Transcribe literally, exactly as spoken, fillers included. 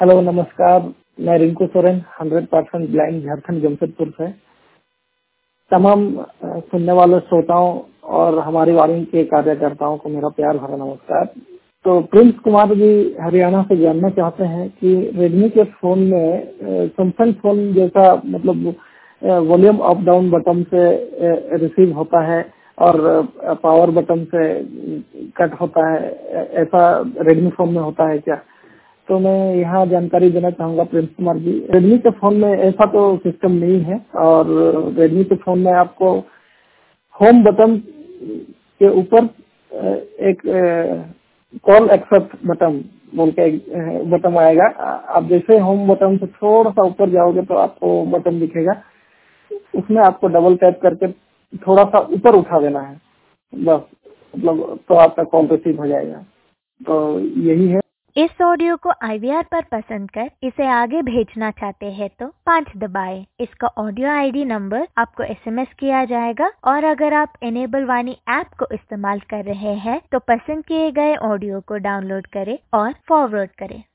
Hello, नमस्कार। मैं Rinku Soren, hundred percent blind, Jharkhand, Jamshedpur से। तमाम अ, सुनने वाले श्रोताओं और हमारी वाणी के कार्यकर्ताओं को मेरा प्यार भरा नमस्कार। तो प्रिंस कुमार जी हरियाणा से जानना चाहते हैं कि रेडमी के फोन में सैमसंग फोन जैसा मतलब वॉल्यूम अप डाउन बटन से रिसीव होता है और पावर बटन से कट होता है, ऐसा रेडमी फोन में होता है क्या? तो मैं यहाँ जानकारी देना चाहूंगा प्रिंस कुमार जी। रेडमी के फोन में ऐसा तो सिस्टम नहीं है और रेडमी के फोन में आपको होम बटन के ऊपर एक कॉल एक्सेप्ट बटन बोल के एक बटन आएगा। आप जैसे होम बटन से थोड़ा सा ऊपर जाओगे तो आपको बटन दिखेगा, उसमें आपको डबल टैप करके थोड़ा सा ऊपर उठा देना है, बस। मतलब तो आपका कॉल रिसीव हो जाएगा। तो यही है। इस ऑडियो को आई वी आर पर पसंद कर इसे आगे भेजना चाहते हैं तो पाँच दबाएं। इसका ऑडियो आई डी नंबर आपको एस एम एस किया जाएगा और अगर आप इनेबल वाणी ऐप को इस्तेमाल कर रहे हैं तो पसंद किए गए ऑडियो को डाउनलोड करें और फॉरवर्ड करें।